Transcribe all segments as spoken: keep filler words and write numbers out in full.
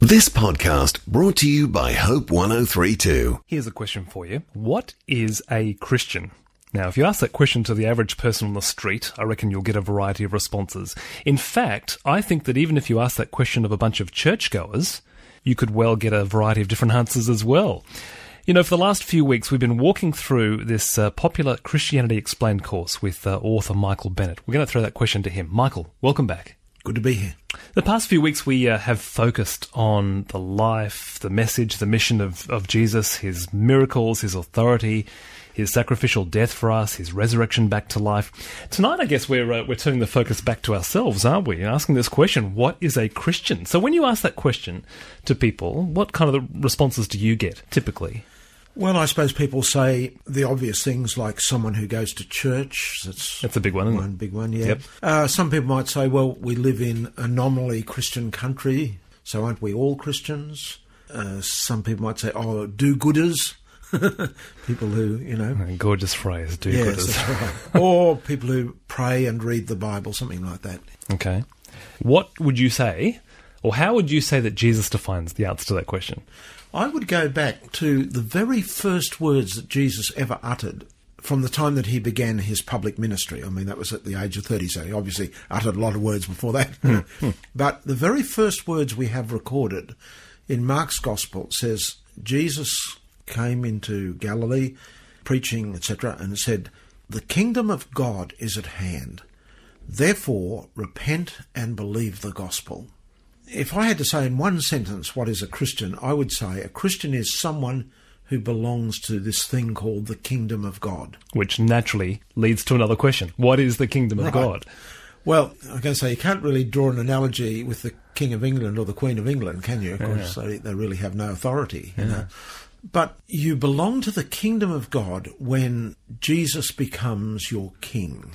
This podcast brought to you by Hope one oh three point two. Here's a question for you. What is a Christian? Now, if you ask that question to the average person on the street, I reckon you'll get a variety of responses. In fact, I think that even if you ask that question of a bunch of churchgoers, you could well get a variety of different answers as well. You know, for the last few weeks, we've been walking through this uh, popular Christianity Explained course with uh, author Michael Bennett. We're going to throw that question to him. Michael, welcome back. Good to be here. The past few weeks we uh, have focused on the life, the message, the mission of, of Jesus, his miracles, his authority, his sacrificial death for us, his resurrection back to life. Tonight, I guess we're uh, we're turning the focus back to ourselves, aren't we? And asking this question, what is a Christian? So when you ask that question to people, what kind of responses do you get, typically? Well, I suppose people say the obvious things like someone who goes to church. That's, That's a big one, isn't one it? big one, yeah. Yep. Uh, some people might say, well, we live in a nominally Christian country, so aren't we all Christians? Uh, some people might say, oh, do-gooders. People who, you know... Gorgeous phrase, do-gooders. Yes, that's right. Or people who pray and read the Bible, something like that. Okay. What would you say, or how would you say that Jesus defines the answer to that question? I would go back to the very first words that Jesus ever uttered from the time that he began his public ministry. I mean, that was at the age of thirty, so he obviously uttered a lot of words before that. But the very first words we have recorded in Mark's Gospel says, Jesus came into Galilee, preaching, et cetera, and said, "The kingdom of God is at hand. Therefore, repent and believe the gospel." If I had to say in one sentence what is a Christian, I would say a Christian is someone who belongs to this thing called the kingdom of God. Which naturally leads to another question. What is the kingdom of Right. God? Well, I can say you can't really draw an analogy with the King of England or the Queen of England, can you? Of course, Yeah. they, they really have no authority. You Yeah. know? But you belong to the kingdom of God when Jesus becomes your king,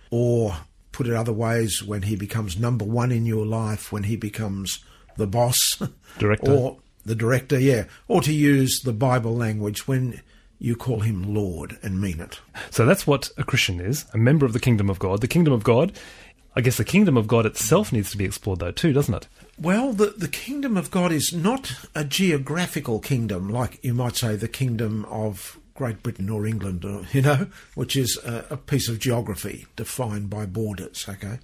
or put it other ways, when he becomes number one in your life, when he becomes the boss. Director. Or the director, yeah. Or to use the Bible language, when you call him Lord and mean it. So that's what a Christian is, a member of the kingdom of God. The kingdom of God, I guess the kingdom of God itself needs to be explored though too, doesn't it? Well, the, the kingdom of God is not a geographical kingdom, like you might say the kingdom of Great Britain or England, or, you know, which is a, a piece of geography defined by borders, okay?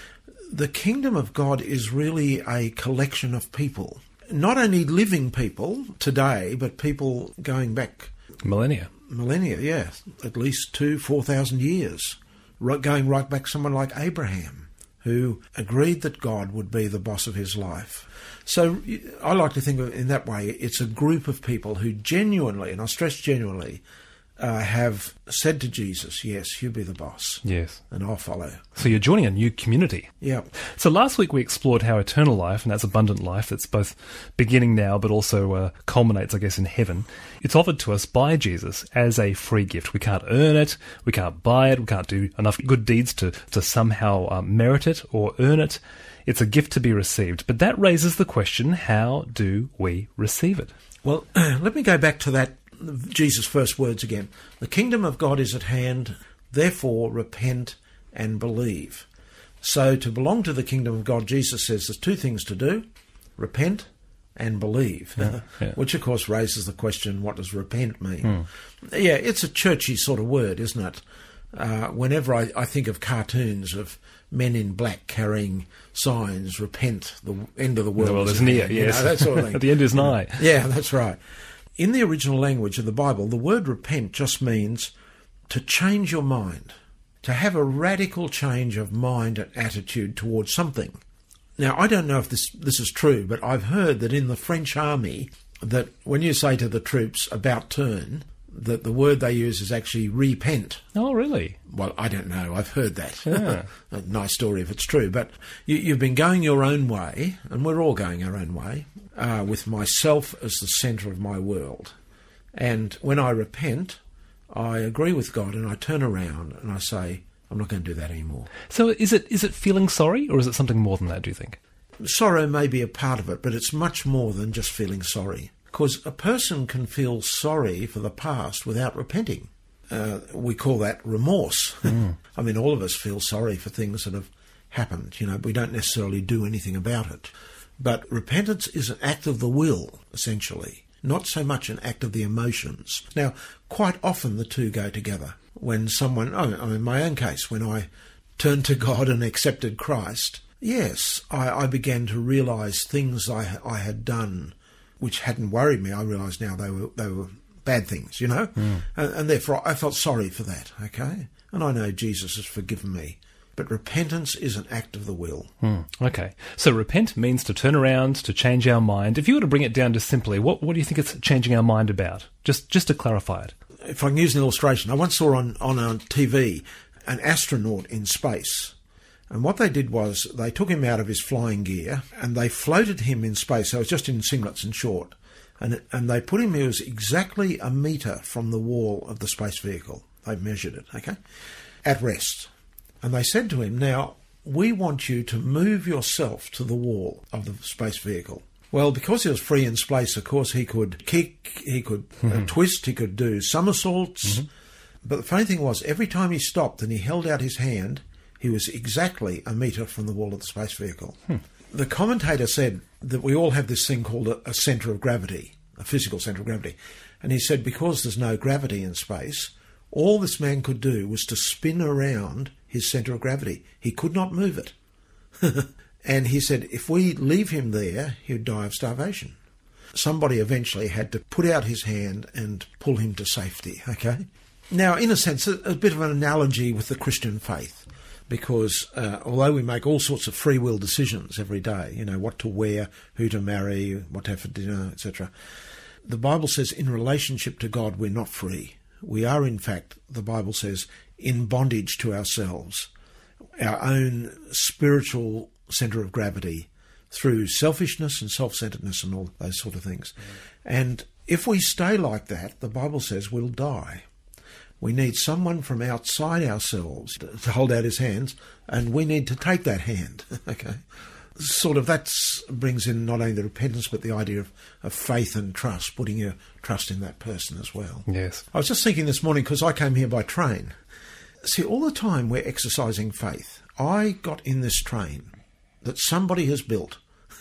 The kingdom of God is really a collection of people, not only living people today, but people going back Millennia. millennia, yeah, at least two, four thousand years, right, going right back someone like Abraham, who agreed that God would be the boss of his life. So I like to think of it in that way. It's a group of people who genuinely, and I stress genuinely, uh, have said to Jesus, yes, you be the boss. Yes. And I'll follow. So you're joining a new community. Yeah. So last week we explored how eternal life, and that's abundant life, that's both beginning now but also uh, culminates, I guess, in heaven. It's offered to us by Jesus as a free gift. We can't earn it, we can't buy it, we can't do enough good deeds to, to somehow uh, merit it or earn it. It's a gift to be received. But that raises the question, how do we receive it? Well, let me go back to that, Jesus' first words again. The kingdom of God is at hand, therefore repent and believe. So to belong to the kingdom of God, Jesus says there's two things to do: repent and believe, Yeah, yeah. which of course raises the question, what does repent mean? Hmm. Yeah, it's a churchy sort of word, isn't it? Uh, whenever I, I think of cartoons of men in black carrying signs, repent, the end of the world, The world is at near, hand, you yes. know, that sort of thing. The end is nigh. Yeah, that's right. In the original language of the Bible, the word repent just means to change your mind, to have a radical change of mind and attitude towards something. Now, I don't know if this this is true, but I've heard that in the French army, that when you say to the troops, about turn, that the word they use is actually repent. Oh, really? Well, I don't know. I've heard that. Yeah. A nice story if it's true. But you, you've been going your own way, and we're all going our own way, uh, with myself as the centre of my world. And when I repent, I agree with God and I turn around and I say, I'm not going to do that anymore. So is it is it feeling sorry, or is it something more than that, do you think? Sorrow may be a part of it, but it's much more than just feeling sorry. Because a person can feel sorry for the past without repenting. Uh, we call that remorse. Mm. I mean, all of us feel sorry for things that have happened. You know, we don't necessarily do anything about it. But repentance is an act of the will, essentially, not so much an act of the emotions. Now, quite often the two go together. When someone, oh, in my own case, when I turned to God and accepted Christ, yes, I, I began to realise things I, I had done which hadn't worried me. I realise now they were they were bad things, you know, mm. and, and therefore I felt sorry for that, okay? And I know Jesus has forgiven me. But repentance is an act of the will. Mm, okay. So repent means to turn around, to change our mind. If you were to bring it down to simply, what, what do you think it's changing our mind about? Just just to clarify it. If I can use an illustration, I once saw on, on a T V an astronaut in space. And what they did was they took him out of his flying gear and they floated him in space. So it was just in singlets and short. And, and they put him, he was exactly a metre from the wall of the space vehicle. They measured it, okay, at rest. And they said to him, now, we want you to move yourself to the wall of the space vehicle. Well, because he was free in space, of course, he could kick, he could mm-hmm. uh, twist, he could do somersaults. Mm-hmm. But the funny thing was, every time he stopped and he held out his hand, he was exactly a metre from the wall of the space vehicle. Hmm. The commentator said that we all have this thing called a, a centre of gravity, a physical centre of gravity. And he said because there's no gravity in space, all this man could do was to spin around his centre of gravity. He could not move it. And he said if we leave him there, he would die of starvation. Somebody eventually had to put out his hand and pull him to safety, okay? Now, in a sense, a, a bit of an analogy with the Christian faith, because uh, although we make all sorts of free will decisions every day, you know, what to wear, who to marry, what to have for dinner, et cetera, the Bible says in relationship to God we're not free. We are, in fact, the Bible says, in bondage to ourselves, our own spiritual centre of gravity, through selfishness and self-centeredness and all those sort of things. Mm. And if we stay like that, the Bible says we'll die. We need someone from outside ourselves to, to hold out his hands, and we need to take that hand. Okay, sort of that brings in not only the repentance but the idea of, of faith and trust, putting your trust in that person as well. Yes. I was just thinking this morning, because I came here by train. See, all the time we're exercising faith. I got in this train that somebody has built.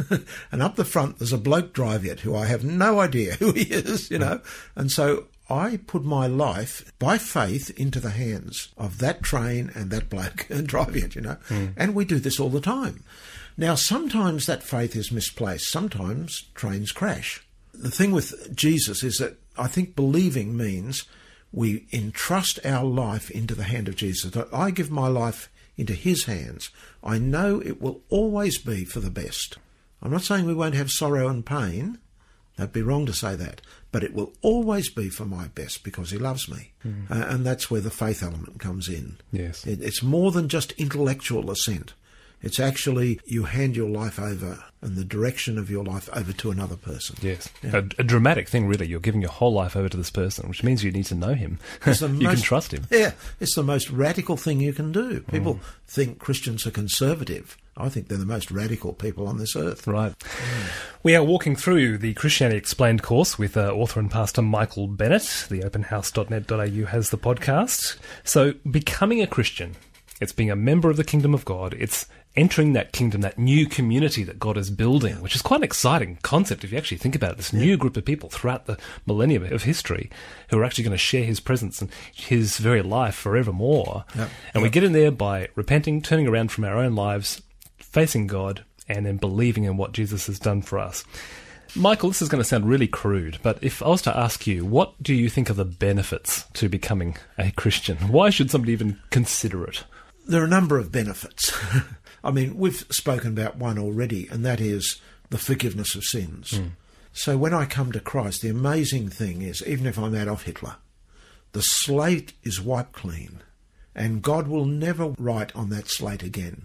And up the front there's a bloke driving it who I have no idea who he is, you know. And so I put my life, by faith, into the hands of that train and that bloke driving it, you know. Mm. And we do this all the time. Now, sometimes that faith is misplaced. Sometimes trains crash. The thing with Jesus is that I think believing means we entrust our life into the hand of Jesus. That I give my life into his hands. I know it will always be for the best. I'm not saying we won't have sorrow and pain. That'd be wrong to say that. But it will always be for my best because he loves me. Mm. Uh, and that's where the faith element comes in. Yes. It, it's more than just intellectual assent. It's actually you hand your life over and the direction of your life over to another person. Yes. Yeah. A, a dramatic thing, really. You're giving your whole life over to this person, which means you need to know him. you most, can trust him. Yeah. It's the most radical thing you can do. People mm. think Christians are conservative. I think they're the most radical people on this earth. Right. Mm. We are walking through the Christianity Explained course with uh, author and pastor Michael Bennett. The open house dot net dot a u has the podcast. So, becoming a Christian, it's being a member of the kingdom of God. It's entering that kingdom, that new community that God is building, which is quite an exciting concept if you actually think about it. This new group of people throughout the millennium of history who are actually going to share his presence and his very life forevermore. Yep. And yep. we get in there by repenting, turning around from our own lives, facing God, and then believing in what Jesus has done for us. Michael, this is going to sound really crude, but if I was to ask you, what do you think are the benefits to becoming a Christian? Why should somebody even consider it? There are a number of benefits. I mean, we've spoken about one already, and that is the forgiveness of sins. Mm. So when I come to Christ, the amazing thing is, even if I'm Adolf Hitler, the slate is wiped clean, and God will never write on that slate again.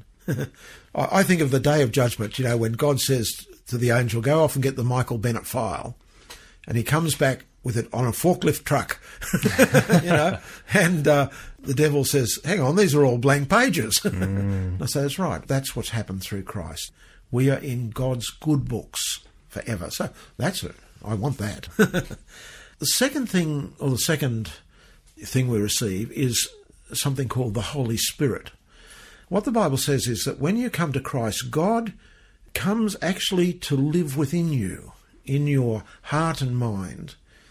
I think of the day of judgment, you know, when God says to the angel, go off and get the Michael Bennett file, and he comes back with it on a forklift truck, you know, and uh, the devil says, hang on, these are all blank pages. Mm. I say, that's right. That's what's happened through Christ. We are in God's good books forever. So that's it. I want that. The second thing, or the second thing we receive is something called the Holy Spirit. What the Bible says is that when you come to Christ, God comes actually to live within you, in your heart and mind,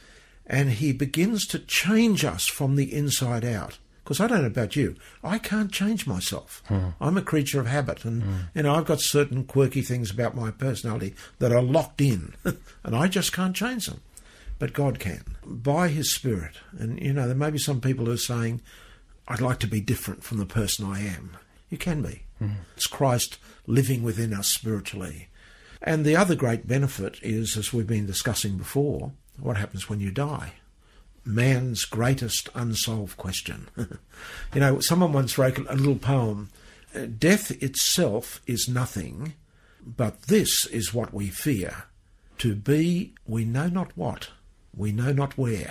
and he begins to change us from the inside out. Because I don't know about you, I can't change myself. Hmm. I'm a creature of habit, and hmm. you know, I've got certain quirky things about my personality that are locked in, and I just can't change them. But God can, by his Spirit. And, you know, there may be some people who are saying, I'd like to be different from the person I am. You can be. Hmm. It's Christ living within us spiritually. And the other great benefit is, as we've been discussing before, what happens when you die. Man's greatest unsolved question. You know, someone once wrote a little poem, death itself is nothing, but this is what we fear. To be, we know not what, we know not where.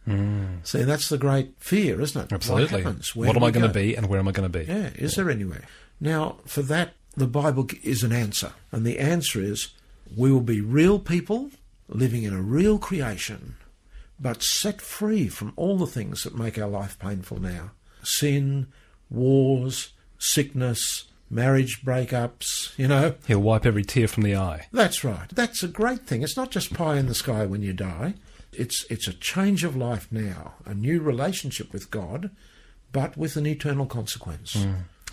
Mm. See, that's the great fear, isn't it? Absolutely. What happens? What am I going to be and where am I going to be? Yeah, is there anywhere? Now, for that, the Bible is an answer. And the answer is, we will be real people living in a real creation, but set free from all the things that make our life painful now. Sin, wars, sickness, marriage breakups, you know. He'll wipe every tear from the eye. That's right. That's a great thing. It's not just pie in the sky when you die. It's it's a change of life now, a new relationship with God, but with an eternal consequence. Mm.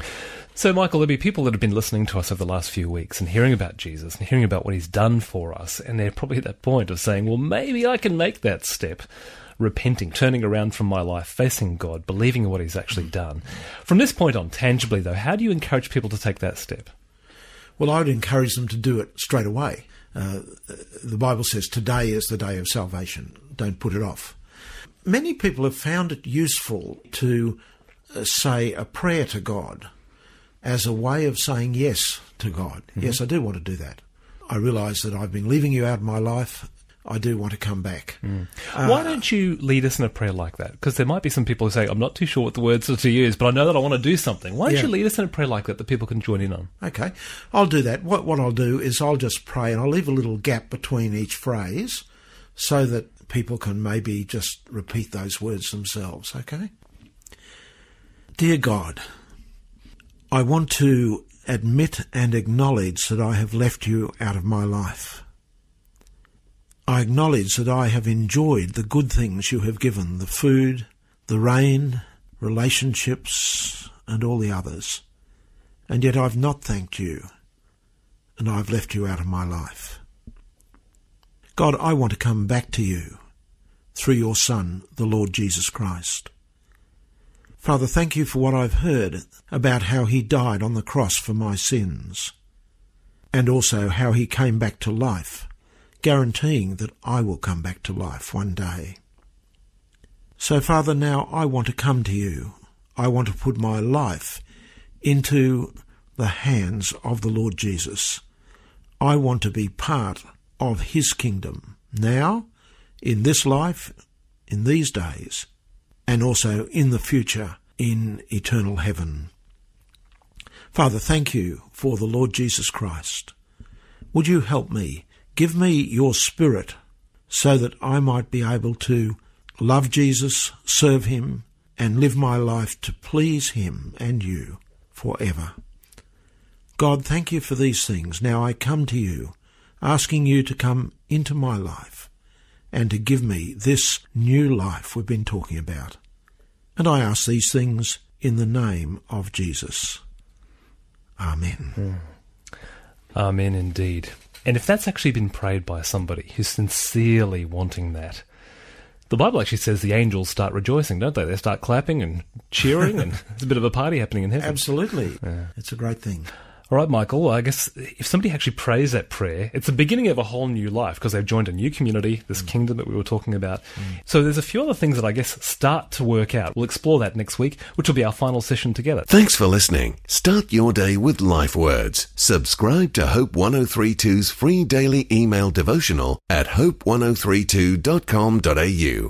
So, Michael, there'll be people that have been listening to us over the last few weeks and hearing about Jesus and hearing about what he's done for us, and they're probably at that point of saying, well, maybe I can make that step, repenting, turning around from my life, facing God, believing in what he's actually done. From this point on, tangibly, though, how do you encourage people to take that step? Well, I would encourage them to do it straight away. Uh, the Bible says today is the day of salvation. Don't put it off. Many people have found it useful to uh, say a prayer to God as a way of saying yes to God. Mm-hmm. Yes, I do want to do that. I realise that I've been leaving you out of my life. I do want to come back. Mm. Uh, Why don't you lead us in a prayer like that? Because there might be some people who say, I'm not too sure what the words are to use, but I know that I want to do something. Why don't yeah. you lead us in a prayer like that that people can join in on? Okay, I'll do that. What, what I'll do is I'll just pray, and I'll leave a little gap between each phrase so that people can maybe just repeat those words themselves, okay? Dear God, I want to admit and acknowledge that I have left you out of my life. I acknowledge that I have enjoyed the good things you have given, the food, the rain, relationships, and all the others. And yet I've not thanked you, and I've left you out of my life. God, I want to come back to you through your Son, the Lord Jesus Christ. Father, thank you for what I've heard about how he died on the cross for my sins, and also how he came back to life, guaranteeing that I will come back to life one day. So, Father, now I want to come to you. I want to put my life into the hands of the Lord Jesus. I want to be part of his kingdom now, in this life, in these days, and also in the future, in eternal heaven. Father, thank you for the Lord Jesus Christ. Would you help me? Give me your Spirit so that I might be able to love Jesus, serve him, and live my life to please him and you forever. God, thank you for these things. Now I come to you, asking you to come into my life and to give me this new life we've been talking about. And I ask these things in the name of Jesus. Amen. Mm. Amen indeed. And if that's actually been prayed by somebody who's sincerely wanting that, the Bible actually says the angels start rejoicing, don't they? They start clapping and cheering, and there's a bit of a party happening in heaven. Absolutely. Yeah. It's a great thing. All right, Michael, I guess if somebody actually prays that prayer, it's the beginning of a whole new life because they've joined a new community, this mm. kingdom that we were talking about. Mm. So there's a few other things that I guess start to work out. We'll explore that next week, which will be our final session together. Thanks for listening. Start your day with Life Words. Subscribe to Hope one oh three two's free daily email devotional at hope ten thirty-two dot com dot a u.